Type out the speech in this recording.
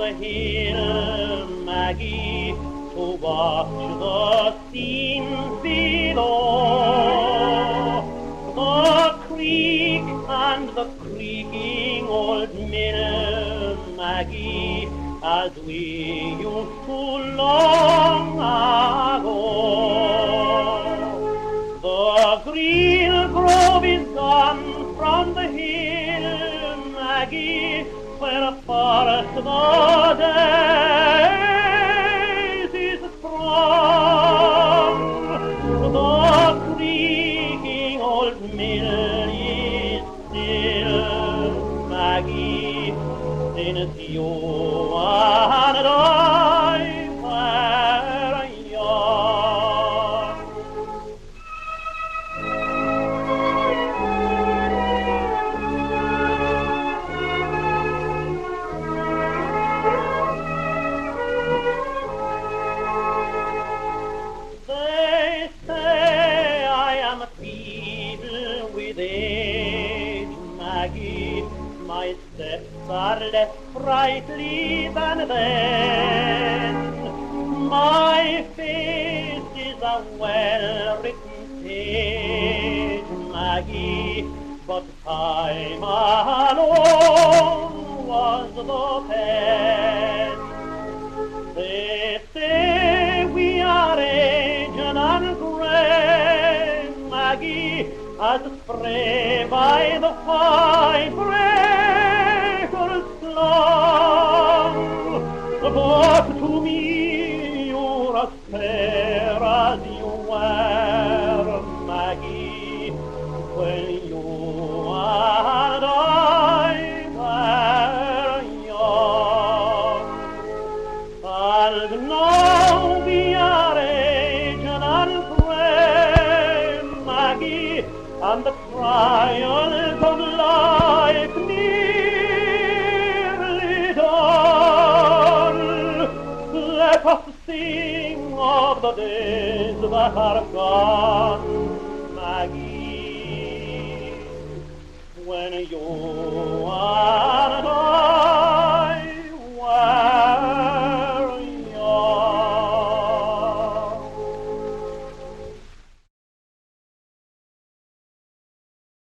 the hill, Maggie, to watch the scenes below. The creek and the creaking old mill, Maggie, as we used to long ago. The green grove is gone from the hill, Maggie, where first the daisies sprung. The creaking old mill is still, Maggie, since you and I were young. They say I am feeble with age, Maggie, my steps are less sprightly than then. My face is a well-written page, Maggie, but time alone was the pen. They say we are aged and grey, Maggie, as spray by the white breakers slung. But to me you're as fair as you were, Maggie, when you and I were young. And now we are aged and grey, Maggie, and the trials of life nearly done. Let us sing of the days that are gone, Maggie, when you